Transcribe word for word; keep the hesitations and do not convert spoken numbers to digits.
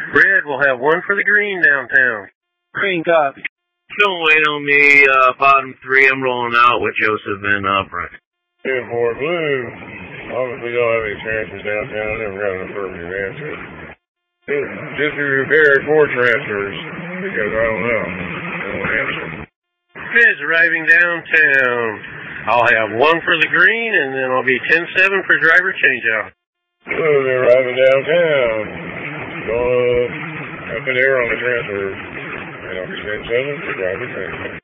Red will have one for the green downtown. Green copy. Don't wait on me, uh, bottom three. I'm rolling out with Joseph and Upright. ten four blue. Obviously, we don't have any transfers downtown. I never got an affirmative answer. Just be prepared for transfers, because I don't know. I won't answer. Red's arriving downtown. I'll have one for the green, and then I'll be ten seven for driver changeout. Blue, they're arriving downtown. Going up in the air on the transfer. And I'll be ten seven for driver changeout.